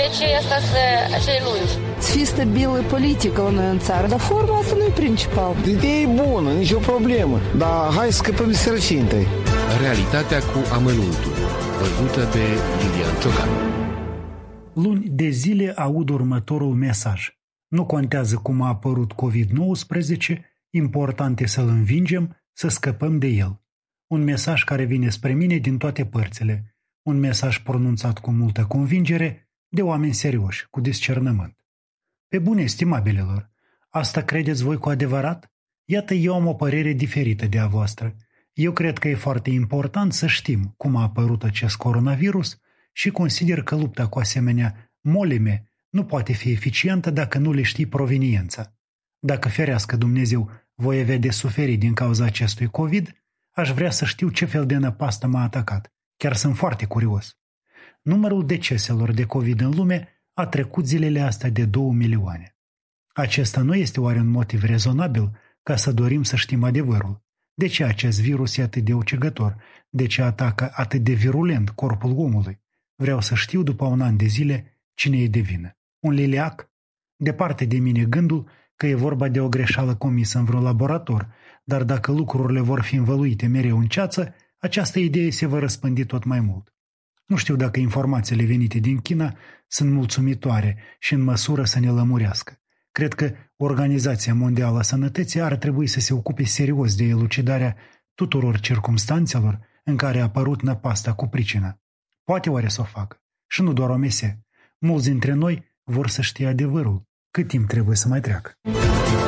ce asta să lungi. Să fie stabilă politică la noi în țară, dar forma asta nu e principal. Ideea e bună, nicio problemă, dar hai să scăpăm de sărăcie întâi. Realitatea cu amănuntul, văzută de Lilian Ciocan. Luni de zile aud următorul mesaj. Nu contează cum a apărut COVID-19, important e să-l învingem, să scăpăm de el. Un mesaj care vine spre mine din toate părțile. Un mesaj pronunțat cu multă convingere, de oameni serioși, cu discernământ. Pe bune, estimabilelor, asta credeți voi cu adevărat? Iată, eu am o părere diferită de a voastră. Eu cred că e foarte important să știm cum a apărut acest coronavirus și consider că lupta cu asemenea molime nu poate fi eficientă dacă nu le știi proveniența. Dacă ferească Dumnezeu voi avea de suferit din cauza acestui COVID, aș vrea să știu ce fel de năpastă m-a atacat. Chiar sunt foarte curios. Numărul deceselor de COVID în lume a trecut zilele astea de 2 milioane. Acesta nu este oare un motiv rezonabil ca să dorim să știm adevărul? De ce acest virus e atât de ucigător? De ce atacă atât de virulent corpul omului? Vreau să știu după un an de zile cine e de vină. Un liliac? Departe de mine gândul că e vorba de o greșeală comisă în vreun laborator, dar dacă lucrurile vor fi învăluite mereu în ceață, această idee se va răspândi tot mai mult. Nu știu dacă informațiile venite din China sunt mulțumitoare și în măsură să ne lămurească. Cred că Organizația Mondială a Sănătății ar trebui să se ocupe serios de elucidarea tuturor circumstanțelor în care a apărut năpasta cu pricina. Poate oare să o facă? Și nu doar OMS. Mulți dintre noi vor să știe adevărul. Cât timp trebuie să mai treacă?